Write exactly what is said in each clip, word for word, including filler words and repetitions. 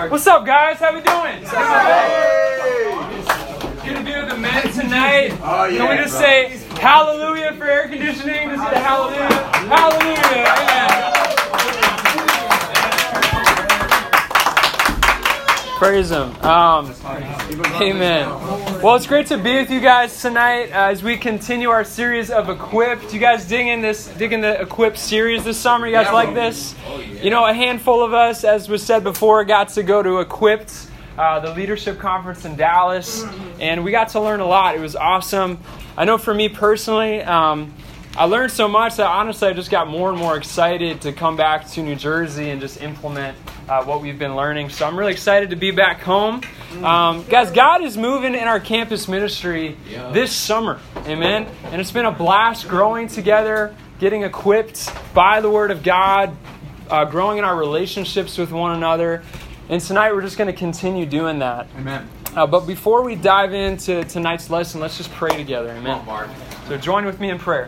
What's up, guys? How we doing? Good to be with the men tonight. Oh, yeah, Can we just bro. say hallelujah for air conditioning? Just say hallelujah. Hallelujah. Amen. Praise Him. Um, amen. Well, it's great to be with you guys tonight uh, as we continue our series of Equipped. You guys digging this, digging the Equipped series this summer? You guys like this? You know, a handful of us, as was said before, got to go to Equipped, uh, the leadership conference in Dallas, and we got to learn a lot. It was awesome. I know for me personally, um, I learned so much that honestly I just got more and more excited to come back to New Jersey and just implement uh, what we've been learning. So I'm really excited to be back home. Um, guys, God is moving in our campus ministry this summer. Amen. And it's been a blast growing together, getting equipped by the Word of God, uh, growing in our relationships with one another. And tonight we're just going to continue doing that. Amen. Uh, but before we dive into tonight's lesson, let's just pray together. Amen. Come on, Mark. So join with me in prayer.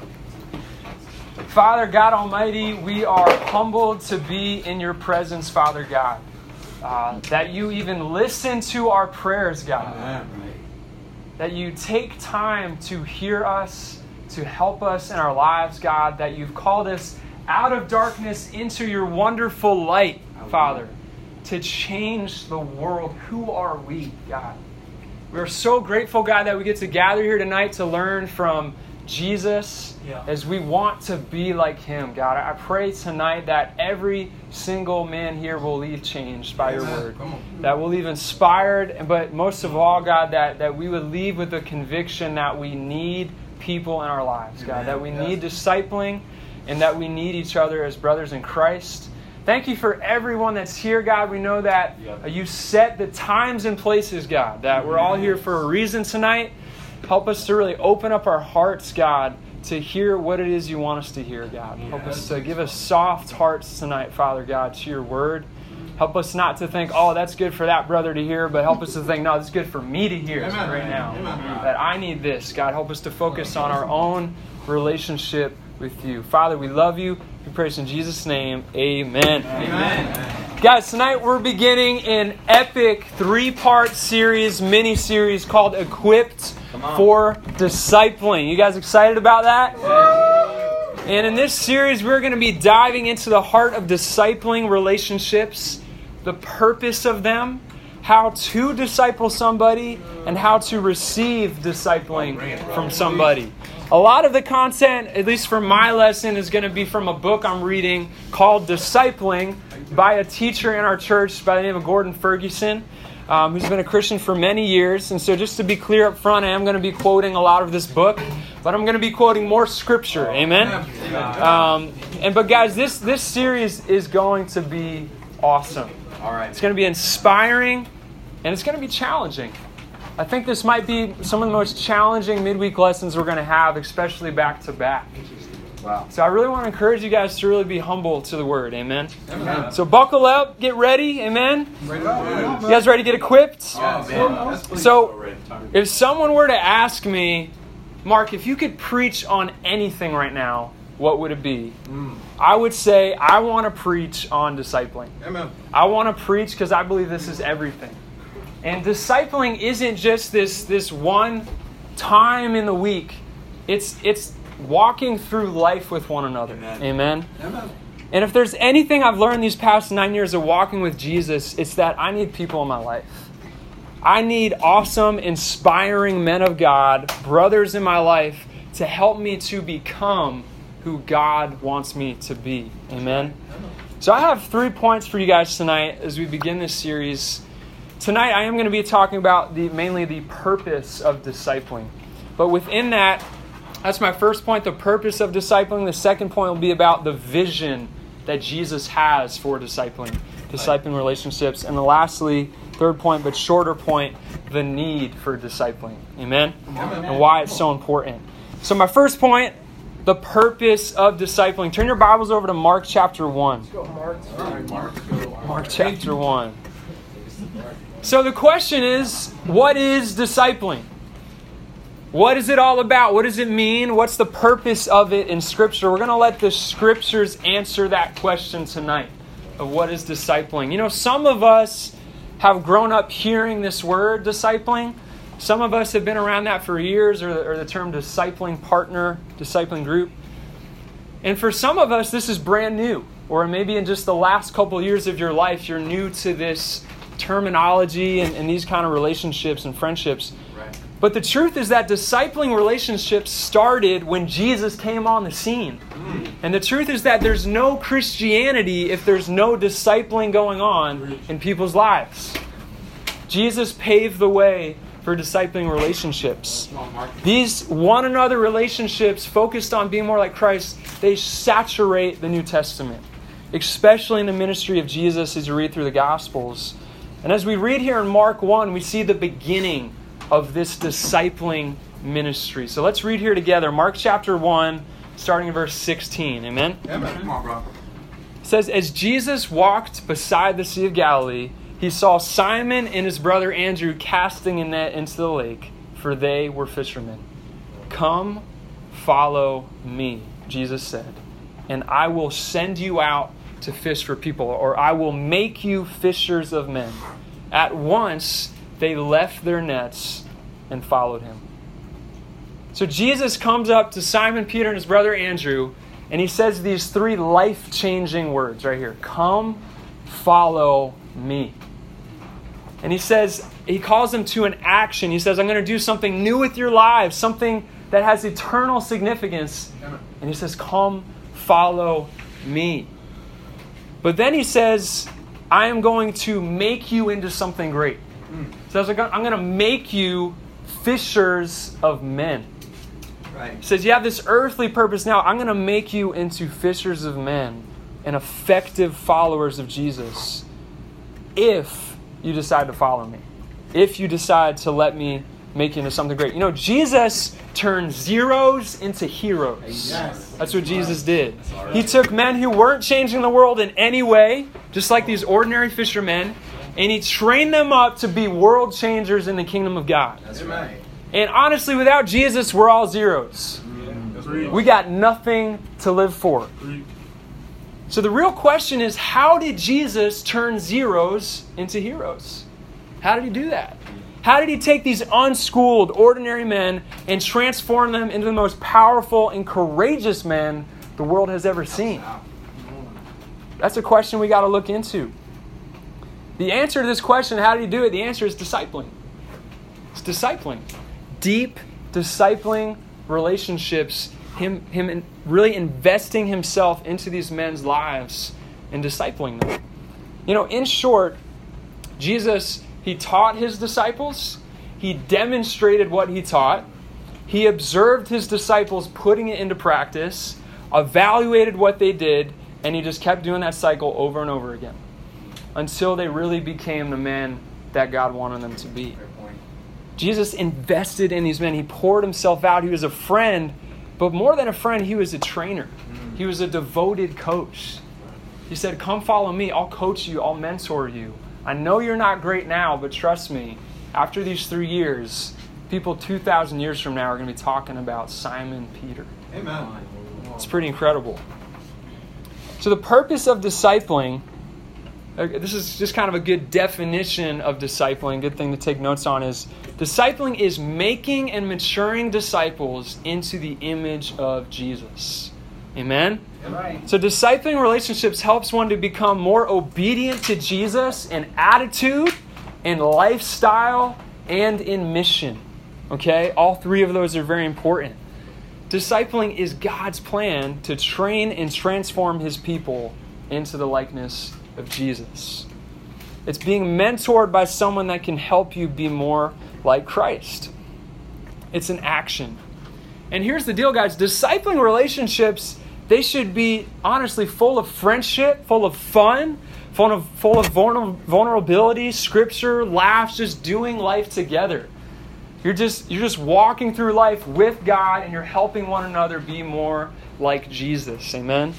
Father God Almighty, we are humbled to be in your presence, Father God. Uh, that you even listen to our prayers, God. Amen. That you take time to hear us, to help us in our lives, God. That you've called us out of darkness into your wonderful light, Father, to change the world. Who are we, God? We're so grateful, God, that we get to gather here tonight to learn from Jesus, yeah. as we want to be like Him, God. I pray tonight that every single man here will leave changed by your word. That we'll leave inspired, but most of all, God, that, that we would leave with the conviction that we need people in our lives, God. That we need discipling and that we need each other as brothers in Christ. Thank you for everyone that's here, God. We know that you set the times and places, God, that we're all here for a reason tonight. Help us to really open up our hearts, God, to hear what it is you want us to hear, God. Help us to give us soft hearts tonight, Father God, to your word. Help us not to think, oh, that's good for that brother to hear, but help us to think, no, that's good for me to hear Amen. right now. Amen. That I need this. God, help us to focus on our own relationship with you. Father, we love you. We praise in Jesus' name. Amen. Amen. Guys, tonight we're beginning an epic three-part series, mini-series called Equipped for Discipling. You guys excited about that? And in this series, we're going to be diving into the heart of discipling relationships, the purpose of them, how to disciple somebody, and how to receive discipling from somebody. A lot of the content, at least for my lesson, is going to be from a book I'm reading called Discipling by a teacher in our church by the name of Gordon Ferguson, um, who's been a Christian for many years. And so just to be clear up front, I am going to be quoting a lot of this book, but I'm going to be quoting more scripture. Amen? Um, and But guys, this, this series is going to be awesome. All right. It's going to be inspiring, and it's going to be challenging. I think this might be some of the most challenging midweek lessons we're going to have, especially back to back. Wow. So I really want to encourage you guys to really be humble to the Word. Amen? Amen. So buckle up, get ready. Amen? You guys ready to get equipped? Oh, man. So if someone were to ask me, Mark, if you could preach on anything right now, what would it be? Mm. I would say I want to preach on discipling. Amen. I want to preach because I believe this is everything. And discipling isn't just this, this one time in the week. It's it's walking through life with one another. Amen. Amen. Amen. And if there's anything I've learned these past nine years of walking with Jesus, it's that I need people in my life. I need awesome, inspiring men of God, brothers in my life, to help me to become who God wants me to be. Amen. So I have three points for you guys tonight as we begin this series. Tonight I am going to be talking about the mainly the purpose of discipling. But within that, that's my first point, the purpose of discipling. The second point will be about the vision that Jesus has for discipling, discipling relationships. And then lastly, third point, but shorter point, the need for discipling. Amen? Amen? And why it's so important. So my first point, the purpose of discipling. Turn your Bibles over to Mark chapter one. Let's go, Mark. All right, Mark. Mark chapter one. So the question is, what is discipling? What is it all about? What does it mean? What's the purpose of it in Scripture? We're going to let the Scriptures answer that question tonight. of what is discipling. You know, some of us have grown up hearing this word, discipling. Some of us have been around that for years, or the, or the term discipling partner, discipling group. And for some of us, this is brand new. Or maybe in just the last couple of years of your life, you're new to this terminology and, and these kind of relationships and friendships. Right. But the truth is that discipling relationships started when Jesus came on the scene. Mm. And the truth is that there's no Christianity if there's no discipling going on in people's lives. Jesus paved the way for discipling relationships. These one another relationships focused on being more like Christ, they saturate the New Testament, especially in the ministry of Jesus as you read through the Gospels. And as we read here in Mark one, we see the beginning of this discipling ministry. So let's read here together. Mark chapter one, starting in verse sixteen. Amen? Amen. Come on, bro. It says, as Jesus walked beside the Sea of Galilee, he saw Simon and his brother Andrew casting a net into the lake, for they were fishermen. Come, follow me, Jesus said, and I will send you out to fish for people, or I will make you fishers of men. At once, they left their nets and followed him. So Jesus comes up to Simon Peter and his brother Andrew, and he says these three life-changing words right here. Come, follow me. And he says, he calls them to an action. He says, I'm going to do something new with your lives, something that has eternal significance. And he says, come, follow me. But then he says, I am going to make you into something great. He says, I'm going to make you fishers of men. Right. He says, you have this earthly purpose now. I'm going to make you into fishers of men and effective followers of Jesus. If you decide to follow me. If you decide to let me make you into something great. You know, Jesus turned zeros into heroes. Yes. That's what Jesus did. He took men who weren't changing the world in any way, just like these ordinary fishermen, and he trained them up to be world changers in the kingdom of God. That's right. And honestly, without Jesus, we're all zeros. We got nothing to live for. So the real question is, how did Jesus turn zeros into heroes? How did he do that? How did he take these unschooled, ordinary men and transform them into the most powerful and courageous men the world has ever seen? That's a question we got to look into. The answer to this question, how did he do it? The answer is discipling. It's discipling. Deep discipling relationships. Him, him in really investing himself into these men's lives and discipling them. You know, in short, Jesus, he taught his disciples. He demonstrated what he taught. He observed his disciples putting it into practice, evaluated what they did, and he just kept doing that cycle over and over again until they really became the men that God wanted them to be. Jesus invested in these men. He poured himself out. He was a friend. But more than a friend, he was a trainer. He was a devoted coach. He said, come follow me. I'll coach you. I'll mentor you. I know you're not great now, but trust me, after these three years, people two thousand years from now are going to be talking about Simon Peter. Amen. It's pretty incredible. So the purpose of discipling, this is just kind of a good definition of discipling, good thing to take notes on, is discipling is making and maturing disciples into the image of Jesus. Amen? Right. So discipling relationships helps one to become more obedient to Jesus in attitude, in lifestyle, and in mission. Okay? All three of those are very important. Discipling is God's plan to train and transform his people into the likeness of Jesus. It's being mentored by someone that can help you be more like Christ. It's an action. And here's the deal, guys. Discipling relationships, they should be honestly full of friendship, full of fun, full of, full of vulnerability, scripture, laughs, just doing life together. You're just, you're just walking through life with God, and you're helping one another be more like Jesus. Amen?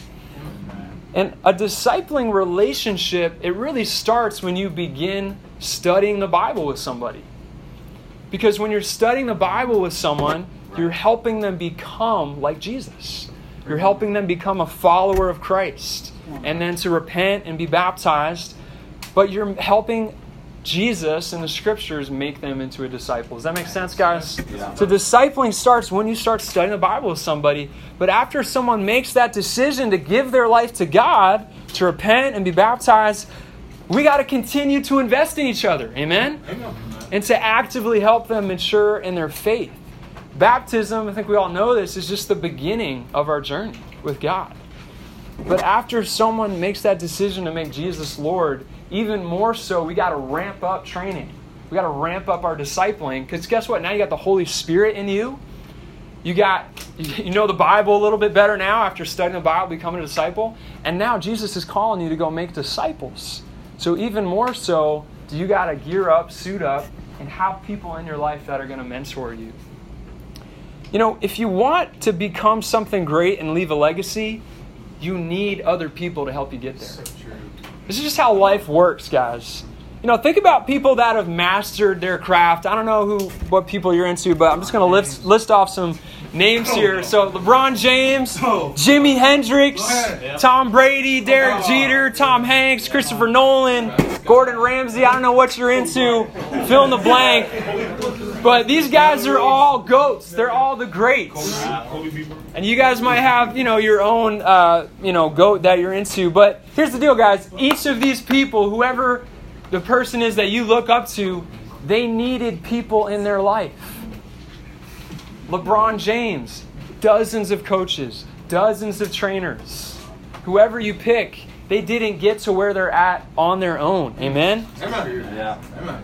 And a discipling relationship, it really starts when you begin studying the Bible with somebody. Because when you're studying the Bible with someone, you're helping them become like Jesus. You're helping them become a follower of Christ. and then to repent and be baptized, but you're helping Jesus and the scriptures make them into a disciple. Does that make sense, guys? Yeah. So discipling starts when you start studying the Bible with somebody. But after someone makes that decision to give their life to God, to repent and be baptized, we got to continue to invest in each other. Amen? Amen. And to actively help them mature in their faith. Baptism, I think we all know this, is just the beginning of our journey with God. But after someone makes that decision to make Jesus Lord, even more so, we got to ramp up training. We got to ramp up our discipling. Because guess what? Now you got the Holy Spirit in you. You got, you know the Bible a little bit better now after studying the Bible, becoming a disciple. And now Jesus is calling you to go make disciples. So even more so, you got to gear up, suit up, and have people in your life that are going to mentor you. You know, if you want to become something great and leave a legacy, you need other people to help you get there. So true. This is just how life works, guys. You know, think about people that have mastered their craft. I don't know who, what people you're into, but I'm just going to list, list off some names here. So LeBron James, Jimi Hendrix, Tom Brady, Derek Jeter, Tom Hanks, Christopher Nolan, Gordon Ramsay. I don't know what you're into. Fill in the blank. But these guys are all GOATs. They're all the greats. And you guys might have, you know, your own, uh, you know, GOAT that you're into. But here's the deal, guys. Each of these people, whoever the person is that you look up to, they needed people in their life. LeBron James, dozens of coaches, dozens of trainers. Whoever you pick, they didn't get to where they're at on their own. Amen? Amen. Yeah. Amen.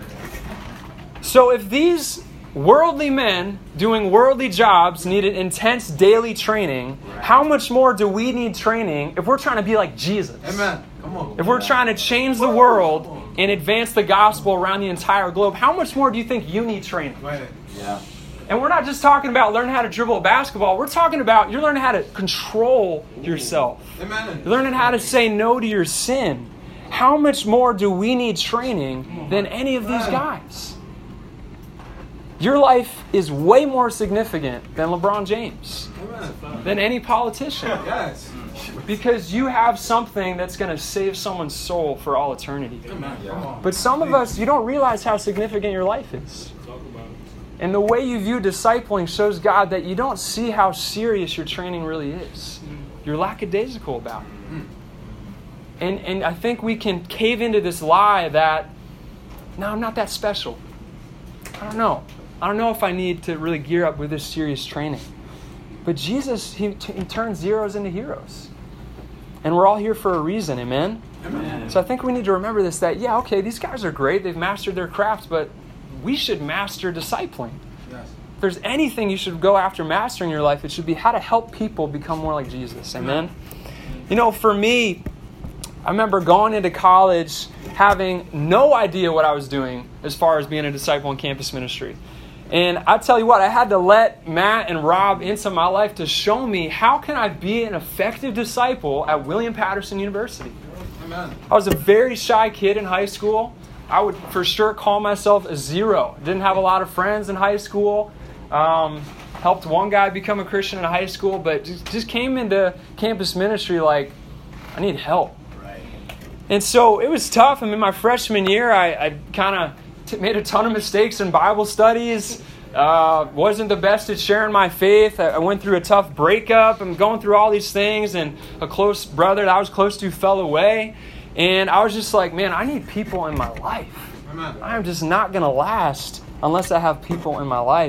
So if these worldly men doing worldly jobs needed intense daily training, how much more do we need training if we're trying to be like Jesus? Amen. Come on. If we're trying to change the world and advance the gospel around the entire globe, how much more do you think you need training? Yeah. And we're not just talking about learning how to dribble a basketball. We're talking about you're learning how to control yourself. Amen. You're learning how to say no to your sin. How much more do we need training than any of these guys? Your life is way more significant than LeBron James, Amen. than any politician. Yes. Because you have something that's going to save someone's soul for all eternity. Amen. Come on. But some of us, you don't realize how significant your life is. And the way you view discipling shows God that you don't see how serious your training really is. You're lackadaisical about it. And, and I think we can cave into this lie that, no, I'm not that special. I don't know. I don't know if I need to really gear up with this serious training. But Jesus, he, t- he turns zeros into heroes. And we're all here for a reason, amen? Amen. So I think we need to remember this, that, yeah, okay, these guys are great. They've mastered their craft, but we should master discipling. Yes. If there's anything you should go after mastering in your life, it should be how to help people become more like Jesus, amen? You know, for me, I remember going into college having no idea what I was doing as far as being a disciple in campus ministry. And I tell you what, I had to let Matt and Rob into my life to show me how can I be an effective disciple at William Patterson University. Amen. I was a very shy kid in high school. I would for sure call myself a zero. Didn't have a lot of friends in high school. Um, helped one guy become a Christian in high school, but just, just came into campus ministry like, I need help. Right. And so it was tough. I mean, my freshman year, I, I kind of t- made a ton of mistakes in Bible studies. Uh, wasn't the best at sharing my faith. I, I went through a tough breakup. I'm going through all these things, and a close brother that I was close to fell away. And I was just like, man, I need people in my life. Amen. I'm just not going to last unless I have people in my life.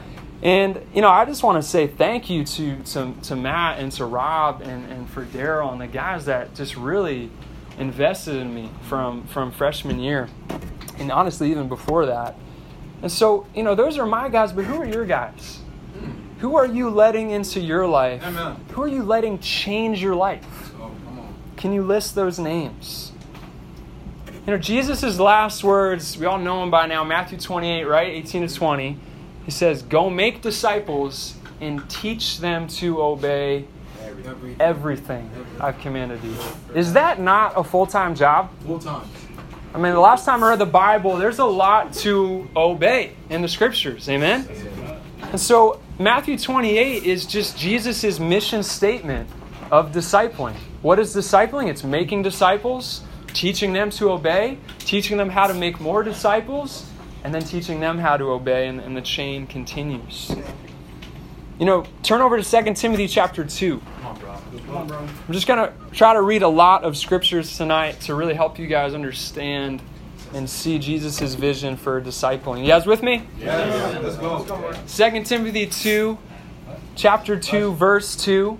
And, you know, I just want to say thank you to to, to Matt and to Rob and, and for Daryl and the guys that just really invested in me from, from freshman year. And honestly, even before that. And so, you know, those are my guys, but who are your guys? Who are you letting into your life? Amen. Who are you letting change your life? Oh, come on. Can you list those names? You know, Jesus' last words, we all know them by now, Matthew twenty-eight, right? eighteen to twenty. He says, go make disciples and teach them to obey Everything. everything I've commanded you. Is that not a full-time job? Full time. I mean, the last time I read the Bible, there's a lot to obey in the scriptures. Amen? And so Matthew twenty-eight is just Jesus' mission statement of discipling. What is discipling? It's making disciples, teaching them to obey, teaching them how to make more disciples, and then teaching them how to obey, and, and the chain continues. You know, turn over to Second Timothy chapter two. Come on, bro. Come on, bro. I'm just going to try to read a lot of scriptures tonight to really help you guys understand and see Jesus' vision for discipling. You guys with me? Yeah. Let's go. Second Timothy two, chapter two, verse two.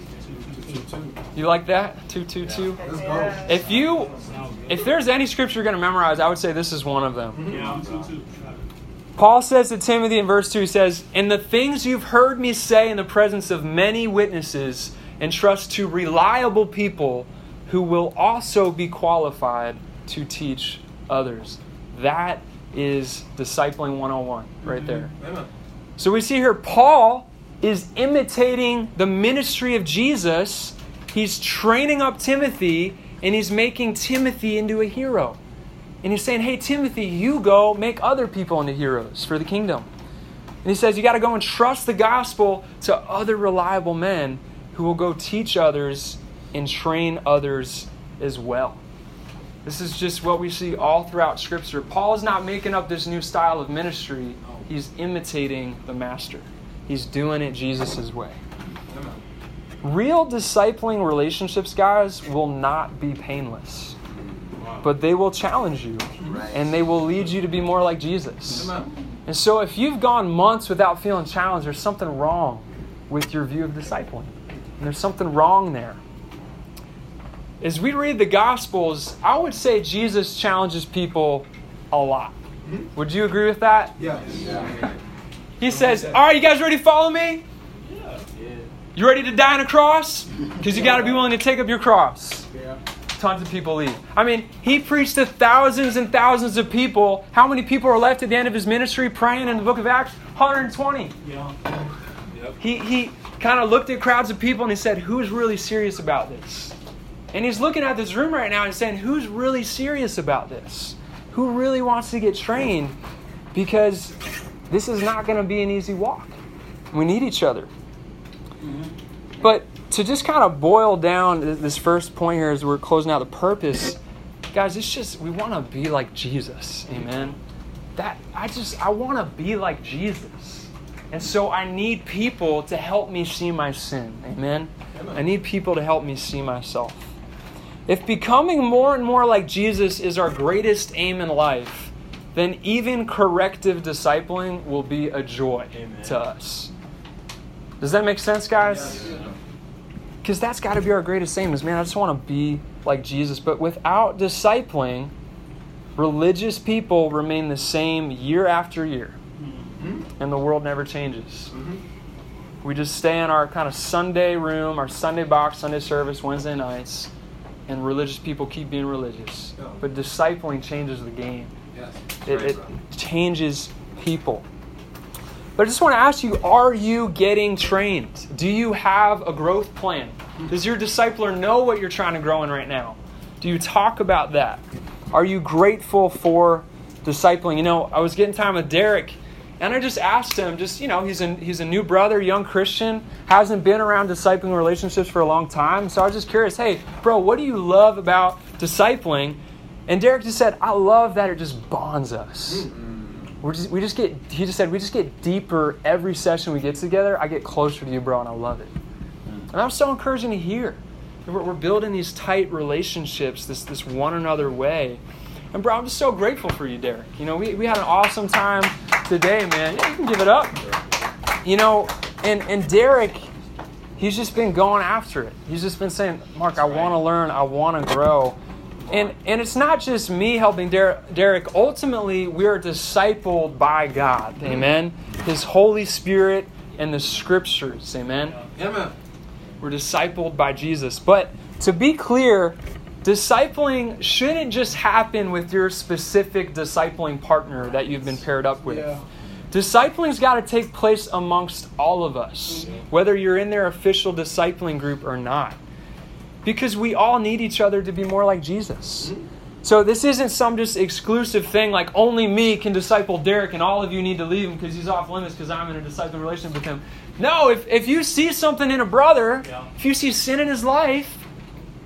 You like that? two, two, two? Let's go. If you, if there's any scripture you're going to memorize, I would say this is one of them. Yeah, two, two. Paul says to Timothy in verse two, he says, "And the things you've heard me say in the presence of many witnesses, entrust to reliable people who will also be qualified to teach others." That is discipling one oh one right there. Amen. So we see here Paul is imitating the ministry of Jesus. He's training up Timothy, and he's making Timothy into a hero. And he's saying, hey, Timothy, you go make other people into heroes for the kingdom. And he says, you got to go and trust the gospel to other reliable men who will go teach others and train others as well. This is just what we see all throughout Scripture. Paul is not making up this new style of ministry. He's imitating the master. He's doing it Jesus' way. Real discipling relationships, guys, will not be painless. But they will challenge you. And they will lead you to be more like Jesus. And so if you've gone months without feeling challenged, there's something wrong with your view of discipling. And there's something wrong there. As we read the Gospels, I would say Jesus challenges people a lot. Would you agree with that? Yes. Yeah. He says, all right, you guys ready to follow me? Yeah. You ready to die on a cross? Because you got to be willing to take up your cross. Yeah. Tons of people leave. I mean, he preached to thousands and thousands of people. How many people are left at the end of his ministry praying in the book of Acts? one hundred twenty. Yeah. Yep. He, he kind of looked at crowds of people and he said, who's really serious about this? And he's looking at this room right now and saying, who's really serious about this? Who really wants to get trained? Because this is not going to be an easy walk. We need each other. Mm-hmm. But to just kind of boil down this first point here as we're closing out the purpose, guys, it's just, we want to be like Jesus. Amen. That I just, I want to be like Jesus. And so I need people to help me see my sin. Amen. Amen. I need people to help me see myself. If becoming more and more like Jesus is our greatest aim in life, then even corrective discipling will be a joy Amen. To us. Does that make sense, guys? Because that's got to be our greatest aim is, man, I just want to be like Jesus. But without discipling, religious people remain the same year after year. Mm-hmm. And the world never changes. Mm-hmm. We just stay in our kind of Sunday room, our Sunday box, Sunday service, Wednesday nights. And religious people keep being religious. Yeah. But discipling changes the game. Yes. It, it changes people. But I just want to ask you, are you getting trained? Do you have a growth plan? Does your discipler know what you're trying to grow in right now? Do you talk about that? Are you grateful for discipling? You know, I was getting time with Derek, and I just asked him, just, you know, he's a, he's a new brother, young Christian, hasn't been around discipling relationships for a long time. So I was just curious, hey, bro, what do you love about discipling? And Derek just said, I love that it just bonds us. Mm-hmm. We're just, we just get, he just said, we just get deeper every session we get together. I get closer to you, bro, and I love it. And that was so encouraging to hear. We're, we're building these tight relationships, this this one another way. And bro, I'm just so grateful for you, Derek. You know, we, we had an awesome time today, man. Yeah, you can give it up. You know, and, and Derek, he's just been going after it. He's just been saying, Mark, I want to learn. I want to grow. And and it's not just me helping Derek. Derek. Ultimately, we are discipled by God. Amen. His Holy Spirit and the Scriptures. Amen. Amen. We're discipled by Jesus. But to be clear, discipling shouldn't just happen with your specific discipling partner that you've been paired up with. Yeah. Discipling's got to take place amongst all of us, mm-hmm. whether you're in their official discipling group or not. Because we all need each other to be more like Jesus. Mm-hmm. So this isn't some just exclusive thing like only me can disciple Derek and all of you need to leave him because he's off limits because I'm in a discipling relationship with him. No, if, if you see something in a brother, yeah. if you see sin in his life,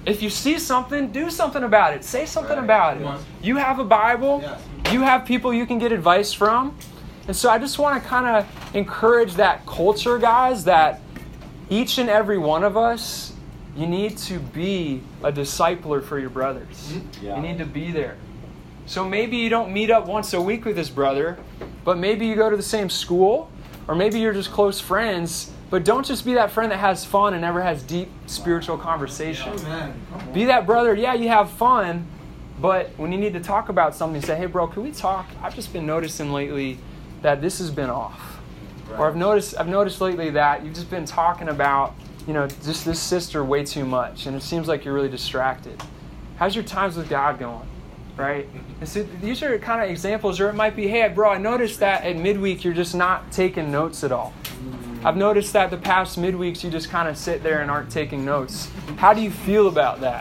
If you see something, do something about it. Say something Right. about it. Come on. You have a Bible. Yes. You have people you can get advice from. And so I just want to kind of encourage that culture, guys, that each and every one of us, you need to be a discipler for your brothers. Yeah. You need to be there. So maybe you don't meet up once a week with this brother, but maybe you go to the same school, or maybe you're just close friends. But don't just be that friend that has fun and never has deep spiritual conversation. Amen. Be that brother, yeah, you have fun, but when you need to talk about something, say, hey, bro, can we talk? I've just been noticing lately that this has been off. Right. Or I've noticed I've noticed lately that you've just been talking about, you know, just this sister way too much, and it seems like you're really distracted. How's your times with God going? Right? And so these are kind of examples, or it might be, hey, bro, I noticed that at midweek you're just not taking notes at all. I've noticed that the past midweeks you just kind of sit there and aren't taking notes. How do you feel about that?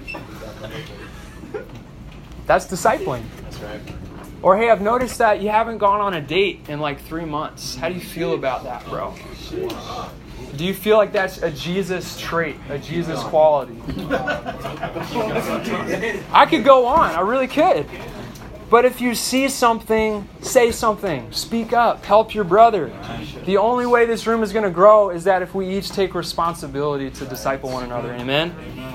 That's discipling. That's right. Or, hey, I've noticed that you haven't gone on a date in like three months. How do you feel about that, bro? Do you feel like that's a Jesus trait, a Jesus quality? I could go on. I really could. But if you see something, say something. Speak up. Help your brother. The only way this room is going to grow is that if we each take responsibility to disciple one another. Amen?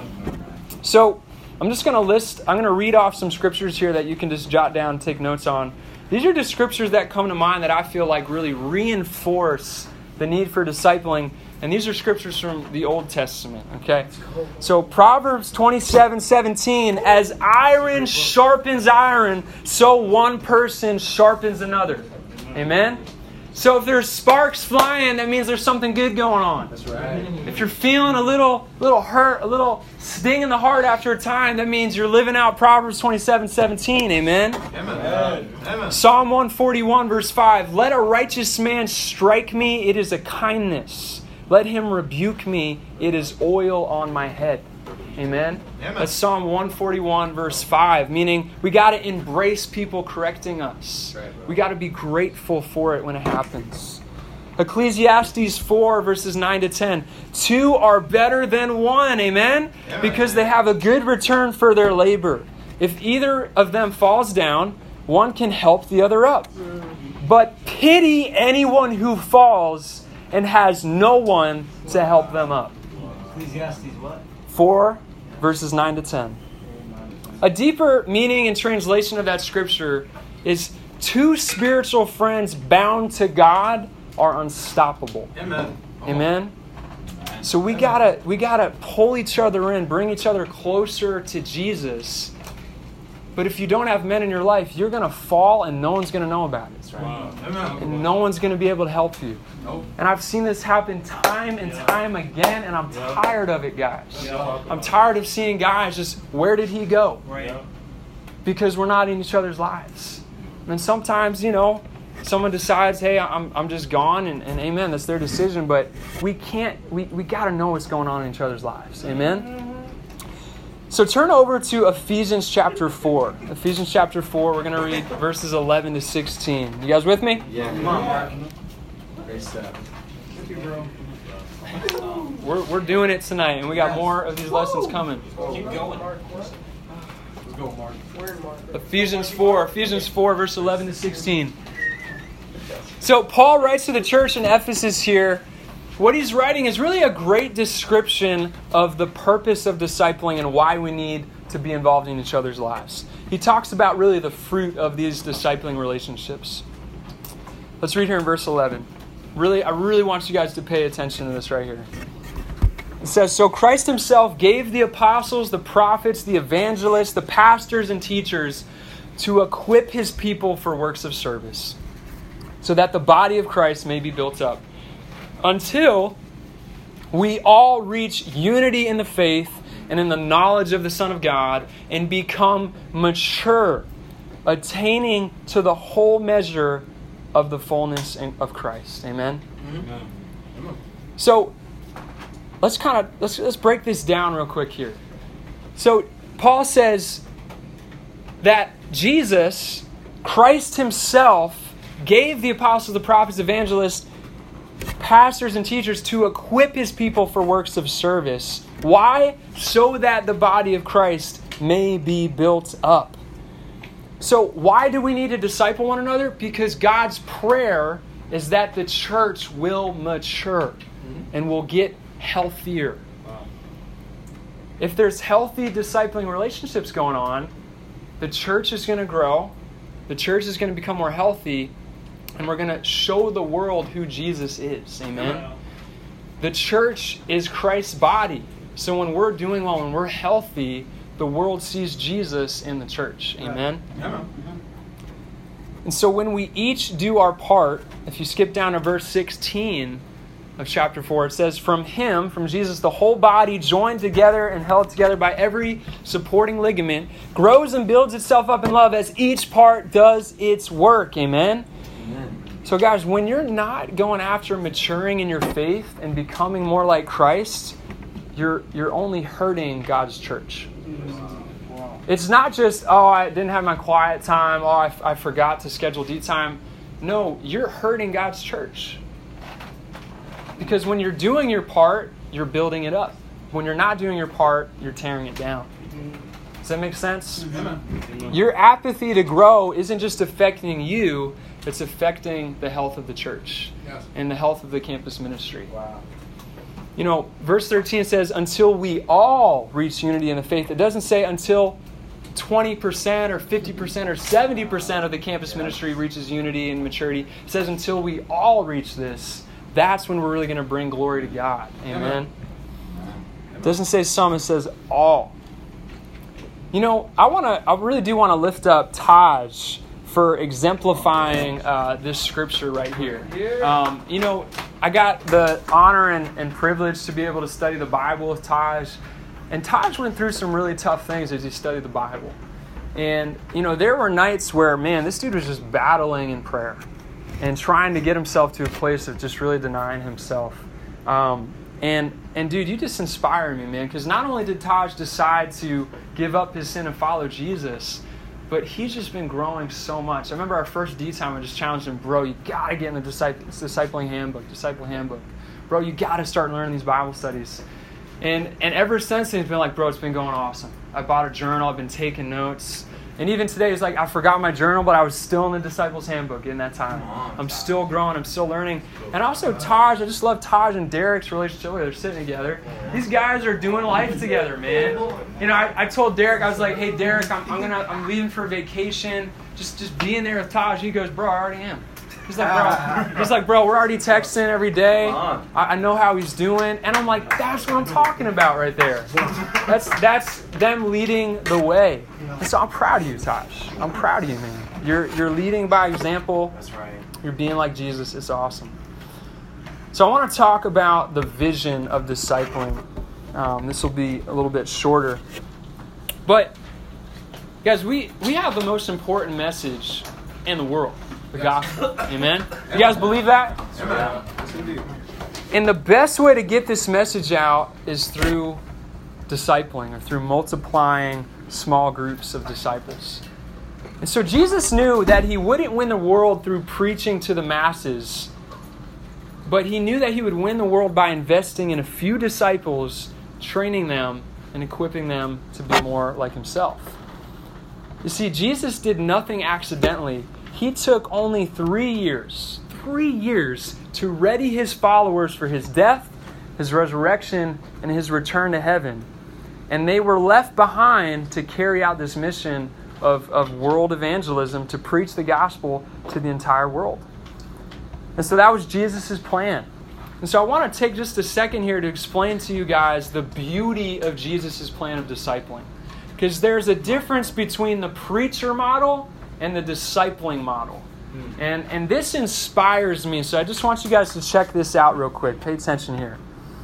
So I'm just going to list, I'm going to read off some scriptures here that you can just jot down and take notes on. These are just scriptures that come to mind that I feel like really reinforce the need for discipling. And these are scriptures from the Old Testament, okay? So Proverbs twenty-seven seventeen, as iron sharpens iron, so one person sharpens another. Amen? So if there's sparks flying, that means there's something good going on. That's right. If you're feeling a little little hurt, a little sting in the heart after a time, that means you're living out Proverbs twenty-seven seventeen. Amen? Amen. Amen. Psalm one forty-one verse five, let a righteous man strike me, it is a kindness. Let him rebuke me, it is oil on my head. Amen? Amen. That's Psalm one forty-one verse five, meaning we got to embrace people correcting us. Right, bro. We got to be grateful for it when it happens. Ecclesiastes four verses nine to ten. Two are better than one, amen? Amen. Because they have a good return for their labor. If either of them falls down, one can help the other up. But pity anyone who falls and has no one to help them up. Ecclesiastes what? four verses nine to ten. A deeper meaning and translation of that scripture is two spiritual friends bound to God are unstoppable. Amen. Amen. So we gotta we gotta pull each other in, bring each other closer to Jesus. But if you don't have men in your life, you're gonna fall and no one's gonna know about it. Wow. Amen. And no one's gonna be able to help you. Nope. And I've seen this happen time and time again, and I'm Yeah. tired of it, guys. Yeah. I'm tired of seeing guys just, where did he go? Right. Because we're not in each other's lives. And sometimes, you know, someone decides, hey, I'm I'm just gone, and, and amen, that's their decision. But we can't, we, we got to know what's going on in each other's lives. Amen? So turn over to Ephesians chapter four. Ephesians chapter four, we're going to read verses eleven to sixteen. You guys with me? Yeah. Come on, Mark. Great stuff. We're, we're doing it tonight, and we got more of these lessons coming. Keep going. Let's go, Mark. Ephesians four, Ephesians four, verse eleven to sixteen. So Paul writes to the church in Ephesus here. What he's writing is really a great description of the purpose of discipling and why we need to be involved in each other's lives. He talks about really the fruit of these discipling relationships. Let's read here in verse eleven. Really, I really want you guys to pay attention to this right here. It says, so Christ himself gave the apostles, the prophets, the evangelists, the pastors and teachers to equip his people for works of service, so that the body of Christ may be built up, until we all reach unity in the faith and in the knowledge of the Son of God and become mature, attaining to the whole measure of the fullness of Christ. Amen? Mm-hmm. So, let's kind of let's let's break this down real quick here. So, Paul says that Jesus, Christ himself, gave the apostles, the prophets, evangelists, pastors, and teachers to equip his people for works of service. Why? So that the body of Christ may be built up. So why do we need to disciple one another? Because God's prayer is that the church will mature and will get healthier. If there's healthy discipling relationships going on, the church is going to grow, the church is going to become more healthy, and we're going to show the world who Jesus is. Amen? The church is Christ's body. So when we're doing well, when we're healthy, the world sees Jesus in the church. Amen? And so when we each do our part, if you skip down to verse sixteen of chapter four, it says, from Him, from Jesus, the whole body, joined together and held together by every supporting ligament, grows and builds itself up in love as each part does its work. Amen? Amen. So guys, when you're not going after maturing in your faith and becoming more like Christ, you're you're only hurting God's church. It's not just, oh, I didn't have my quiet time, oh, I, I forgot to schedule deep time. No, you're hurting God's church. Because when you're doing your part, you're building it up. When you're not doing your part, you're tearing it down. Does that make sense? Mm-hmm. Your apathy to grow isn't just affecting you, it's affecting the health of the church. Yes. And the health of the campus ministry. Wow. You know, verse thirteen says, until we all reach unity in the faith. It doesn't say until twenty percent or fifty percent or seventy percent of the campus ministry reaches unity and maturity. It says until we all reach this, that's when we're really going to bring glory to God. Amen? It doesn't say some, it says all. You know, I want to. I really do want to lift up Taj for exemplifying uh, this scripture right here. Um, you know, I got the honor and, and privilege to be able to study the Bible with Taj. And Taj went through some really tough things as he studied the Bible. And, you know, there were nights where, man, this dude was just battling in prayer and trying to get himself to a place of just really denying himself. Um, and, and dude, you just inspire me, man, because not only did Taj decide to give up his sin and follow Jesus, but he's just been growing so much. I remember our first D time, I just challenged him, bro, you got to get in the disciple, discipling handbook, disciple handbook. Bro, you got to start learning these Bible studies. And and ever since then, he's been like, bro, it's been going awesome. I bought a journal. I've been taking notes. And even today, it's like, I forgot my journal, but I was still in the Disciples Handbook in that time. I'm still growing. I'm still learning. And also Taj, I just love Taj and Derek's relationship. They're sitting together. These guys are doing life together, man. You know, I, I told Derek, I was like, hey, Derek, I'm, I'm gonna I'm leaving for vacation. Just, just being there with Taj. He goes, bro, I already am. He's like, bro, he's like, bro, we're already texting every day. I, I know how he's doing. And I'm like, that's what I'm talking about right there. That's that's them leading the way. And so I'm proud of you, Tosh. I'm proud of you, man. You're you're leading by example. That's right. You're being like Jesus. It's awesome. So I want to talk about the vision of discipling. Um, this will be a little bit shorter. But, guys, we, we have the most important message in the world. The gospel. Amen? You guys believe that? Amen. And the best way to get this message out is through discipling or through multiplying small groups of disciples. And so Jesus knew that he wouldn't win the world through preaching to the masses, but he knew that he would win the world by investing in a few disciples, training them, and equipping them to be more like himself. You see, Jesus did nothing accidentally. He took only three years, three years to ready his followers for his death, his resurrection, and his return to heaven. And they were left behind to carry out this mission of, of world evangelism, to preach the gospel to the entire world. And so that was Jesus' plan. And so I want to take just a second here to explain to you guys the beauty of Jesus' plan of discipling. Because there's a difference between the preacher model and the discipling model. Mm. And, and this inspires me, so I just want you guys to check this out real quick. Pay attention here.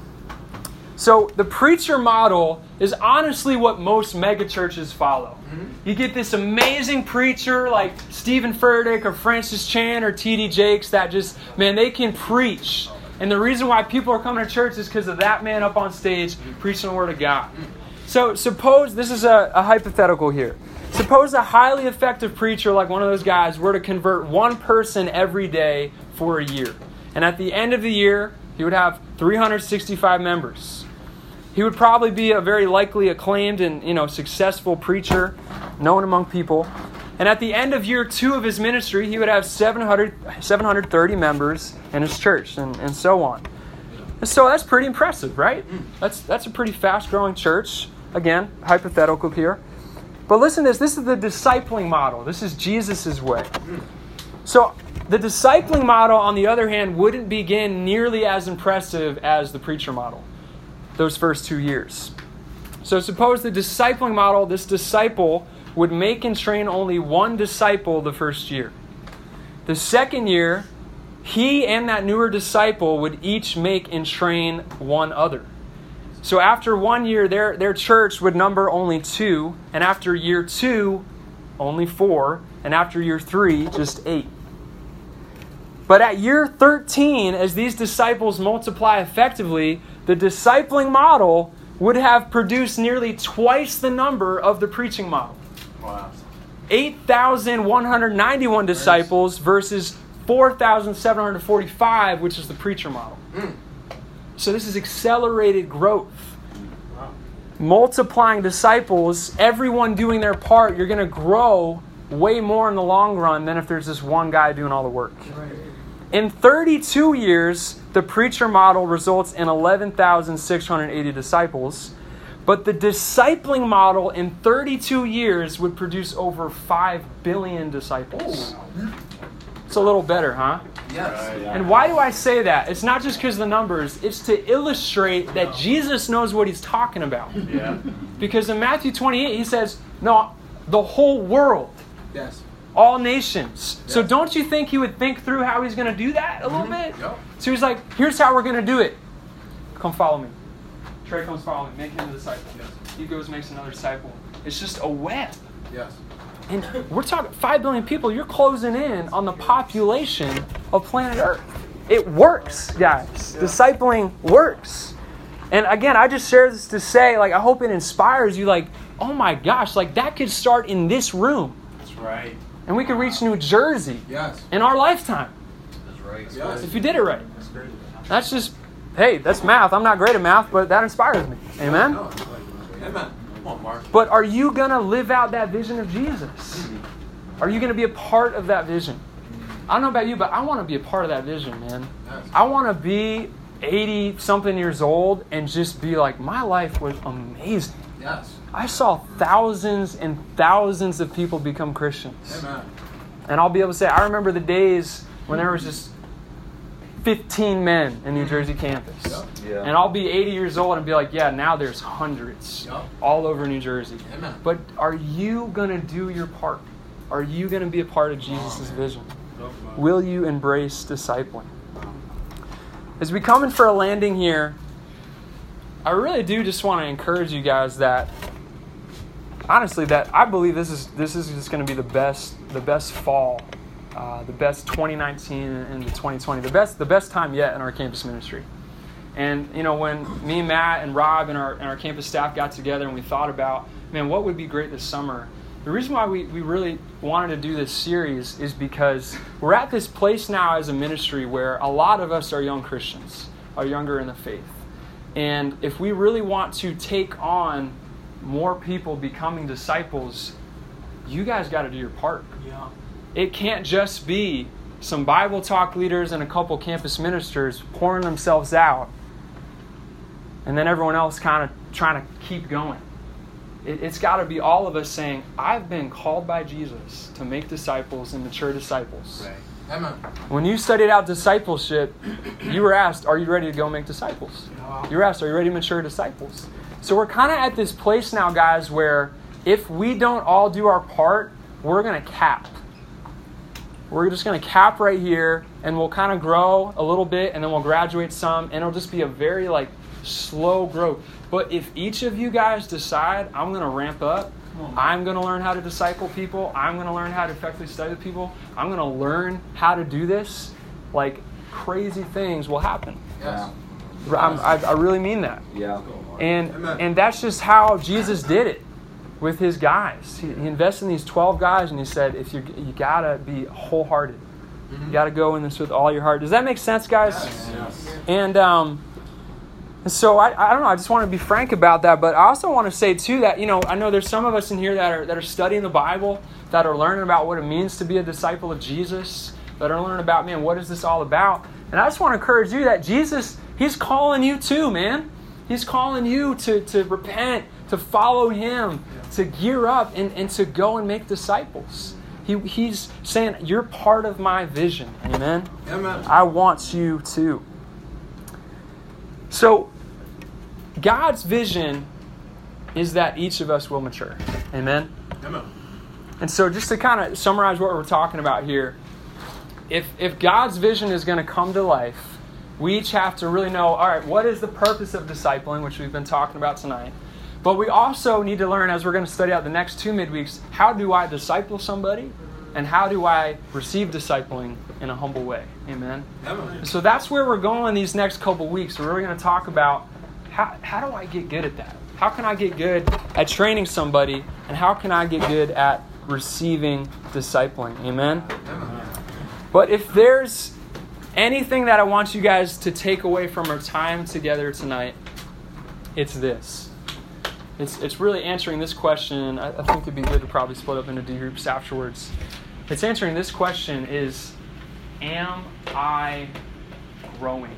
So the preacher model is honestly what most megachurches follow. Mm-hmm. You get this amazing preacher like Stephen Furtick or Francis Chan or T D Jakes that just, man, they can preach. And the reason why people are coming to church is because of that man up on stage preaching the Word of God. So suppose, this is a, a hypothetical here. Suppose a highly effective preacher like one of those guys were to convert one person every day for a year. And at the end of the year, he would have three hundred sixty-five members. He would probably be a very likely acclaimed and, you know, successful preacher, known among people. And at the end of year two of his ministry, he would have seven hundred, seven hundred thirty members in his church, and, and so on. And so that's pretty impressive, right? That's that's a pretty fast-growing church. Again, hypothetical here. But listen to this. This is the discipling model. This is Jesus' way. So the discipling model, on the other hand, wouldn't begin nearly as impressive as the preacher model, those first two years. So suppose the discipling model, this disciple would make and train only one disciple the first year. The second year, he and that newer disciple would each make and train one other. So after one year, their, their church would number only two, and after year two, only four, and after year three, just eight. But at year thirteen, as these disciples multiply effectively, the discipling model would have produced nearly twice the number of the preaching model. Wow. eight thousand one hundred ninety-one disciples versus four thousand seven hundred forty-five, which is the preacher model. Mm. So this is accelerated growth. Wow. Multiplying disciples, everyone doing their part, you're going to grow way more in the long run than if there's just one guy doing all the work. Right. In thirty-two years, the preacher model results in eleven thousand six hundred eighty disciples. But the discipling model in thirty-two years would produce over five billion disciples. It's a little better, huh? Yes. And why do I say that? It's not just because of the numbers. It's to illustrate that Jesus knows what he's talking about. Yeah. Because in Matthew twenty-eight, he says, no, the whole world. Yes. All nations. Yeah. So don't you think he would think through how he's going to do that a little Mm-hmm. bit? Yep. So he's like, here's how we're going to do it. Come follow me. Trey comes follow me. Make him a disciple. Yes. He goes makes another disciple. It's just a web. Yes. And we're talking five billion people. You're closing in on the population of planet Earth. It works, guys. Yeah. Discipling works. And again, I just share this to say, like, I hope it inspires you, like, oh my gosh, like that could start in this room. That's right. And we could reach New Jersey Yes. in our lifetime That's right. Yes. if you did it right. That's great. That's just, hey, that's math. I'm not great at math, but that inspires me. Amen? No, it's like- Amen. Come on, Mark. But are you going to live out that vision of Jesus? Are you going to be a part of that vision? I don't know about you, but I want to be a part of that vision, man. Yes. I want to be eighty-something years old and just be like, my life was amazing. Yes. I saw thousands and thousands of people become Christians. Amen. And I'll be able to say, I remember the days when there was just fifteen men in New Jersey campus. Yep. Yeah. And I'll be eighty years old and be like, yeah, now there's hundreds Yep. all over New Jersey. Amen. But are you going to do your part? Are you going to be a part of Jesus' vision? Will you embrace discipling? As we come in for a landing here, I really do just want to encourage you guys that, honestly, that I believe this is this is just going to be the best the best fall, uh, the best twenty nineteen and the twenty twenty, the best the best time yet in our campus ministry. And you know, when me, Matt, and Rob and our and our campus staff got together and we thought about, man, what would be great this summer? The reason why we, we really wanted to do this series is because we're at this place now as a ministry where a lot of us are young Christians, are younger in the faith. And if we really want to take on more people becoming disciples, you guys got to do your part. Yeah. It can't just be some Bible talk leaders and a couple campus ministers pouring themselves out and then everyone else kind of trying to keep going. It, it's got to be all of us saying, I've been called by Jesus to make disciples and mature disciples. Right. Amen. When you studied out discipleship, you were asked, are you ready to go make disciples? You were asked, are you ready to mature disciples? So we're kind of at this place now, guys, where if we don't all do our part, we're going to cap. We're just going to cap right here, and we'll kind of grow a little bit, and then we'll graduate some, and it'll just be a very, like, slow growth. But if each of you guys decide, I'm going to ramp up, I'm going to learn how to disciple people, I'm going to learn how to effectively study with people, I'm going to learn how to do this, like, crazy things will happen. Yes. I'm, I, I really mean that. Yeah. And Amen. and that's just how Jesus did it with his guys. He, he invested in these twelve guys, and he said, "If you you gotta be wholehearted, Mm-hmm. you gotta go in this with all your heart." Does that make sense, guys? Yes. Yes. And um, And so I, I don't know, I just want to be frank about that, but I also want to say too that, you know, I know there's some of us in here that are that are studying the Bible, that are learning about what it means to be a disciple of Jesus, that are learning about, man, what is this all about? And I just want to encourage you that Jesus, He's calling you too, man. He's calling you to, to repent, to follow Him, to gear up and, and to go and make disciples. He, he's saying, you're part of my vision. Amen? Amen. I want you to. So, God's vision is that each of us will mature. Amen? Amen. And so just to kind of summarize what we're talking about here, if if God's vision is going to come to life, we each have to really know, all right, what is the purpose of discipling, which we've been talking about tonight. But we also need to learn, as we're going to study out the next two midweeks, how do I disciple somebody? And how do I receive discipling in a humble way? Amen? Amen. So that's where we're going these next couple weeks. We're really going to talk about how, how do I get good at that? How can I get good at training somebody? And how can I get good at receiving discipling? Amen? Amen. But if there's anything that I want you guys to take away from our time together tonight, it's this. It's it's really answering this question. I, I think it'd be good to probably split up into D groups afterwards. It's answering this question is, am I growing?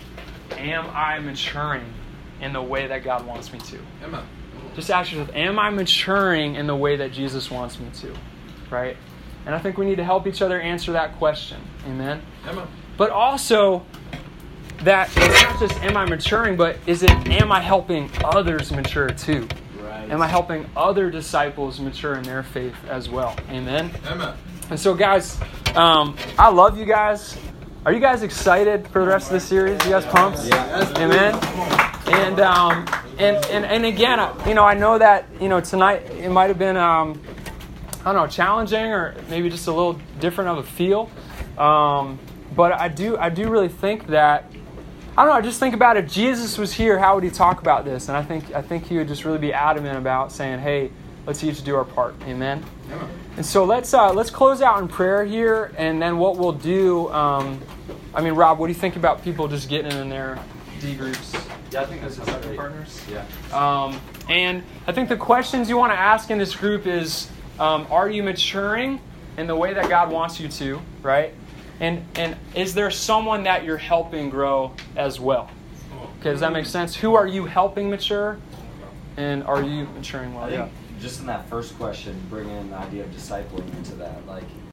Am I maturing in the way that God wants me to? Amen. Just ask yourself, am I maturing in the way that Jesus wants me to? Right? And I think we need to help each other answer that question. Amen? Amen. But also, that it's not just am I maturing, but is it am I helping others mature too? Right. Am I helping other disciples mature in their faith as well? Amen? Amen. And so, guys, um, I love you guys. Are you guys excited for the rest of the series? You guys pumped? Yeah. Amen? And, um, and, and, and again, I- you know, I know that, you know, tonight it might have been, um, I don't know, challenging or maybe just a little different of a feel. Um, but I do, I do really think that, I don't know, I just think about if Jesus was here, how would He talk about this? And I think, I think He would just really be adamant about saying, hey, let's each do our part. Amen? Amen. And so let's uh, let's close out in prayer here, and then what we'll do, um, I mean, Rob, what do you think about people just getting in their D groups? Yeah, I think that's Disciple partners? Yeah. Um, and I think the questions you want to ask in this group is, um, are you maturing in the way that God wants you to, right? And and is there someone that you're helping grow as well? Okay, does that make sense? Who are you helping mature? And are you maturing well? I Yeah. think just in that first question, bringing in the idea of discipling into that, like